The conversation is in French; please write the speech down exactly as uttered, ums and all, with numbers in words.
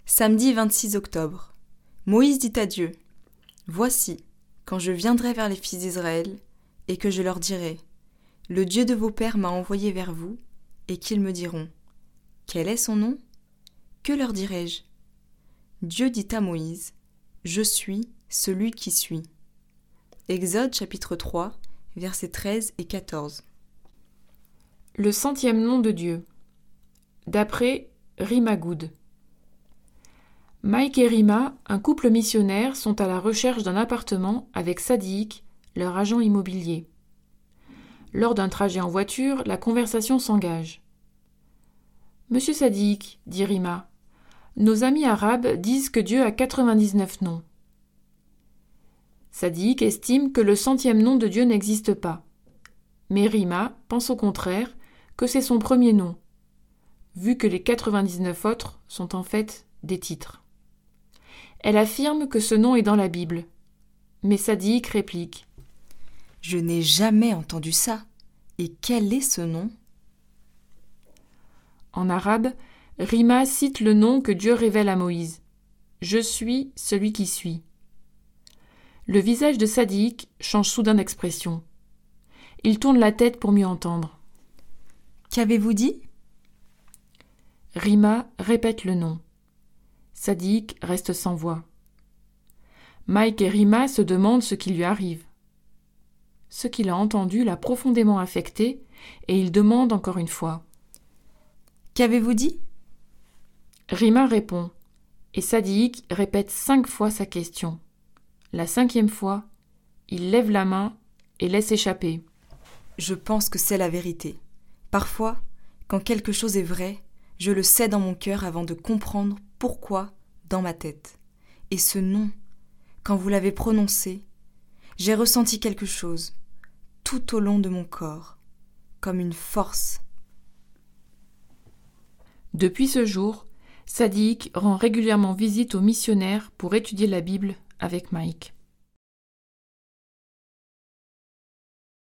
Samedi vingt-six octobre. Moïse dit à Dieu : « Voici, quand je viendrai vers les fils d'Israël, et que je leur dirai : Le Dieu de vos pères m'a envoyé vers vous, et qu'ils me diront : Quel est son nom ? Que leur dirai-je ? Dieu dit à Moïse : Je suis celui qui suis. » Exode chapitre trois, versets treize et quatorze. Le centième nom de Dieu. D'après Rima Good. Mike et Rima, un couple missionnaire, sont à la recherche d'un appartement avec Sadiq, leur agent immobilier. Lors d'un trajet en voiture, la conversation s'engage. « Monsieur Sadiq, dit Rima, nos amis arabes disent que Dieu a quatre-vingt-dix-neuf noms. » Sadiq estime que le centième nom de Dieu n'existe pas. Mais Rima pense au contraire que c'est son premier nom, vu que les quatre-vingt-dix-neuf autres sont en fait des titres. Elle affirme que ce nom est dans la Bible. Mais Sadiq réplique : « Je n'ai jamais entendu ça. Et quel est ce nom ? » En arabe, Rima cite le nom que Dieu révèle à Moïse. « Je suis celui qui suis ». Le visage de Sadiq change soudain d'expression. Il tourne la tête pour mieux entendre. « Qu'avez-vous dit ? » Rima répète le nom. Sadiq reste sans voix. Mike et Rima se demandent ce qui lui arrive. Ce qu'il a entendu l'a profondément affecté et il demande encore une fois. « Qu'avez-vous dit ? » Rima répond et Sadiq répète cinq fois sa question. La cinquième fois, il lève la main et laisse échapper. « Je pense que c'est la vérité. Parfois, quand quelque chose est vrai, je le sais dans mon cœur avant de comprendre pourquoi dans ma tête. Et ce nom, quand vous l'avez prononcé, j'ai ressenti quelque chose tout au long de mon corps, comme une force. » Depuis ce jour, Sadiq rend régulièrement visite aux missionnaires pour étudier la Bible avec Mike.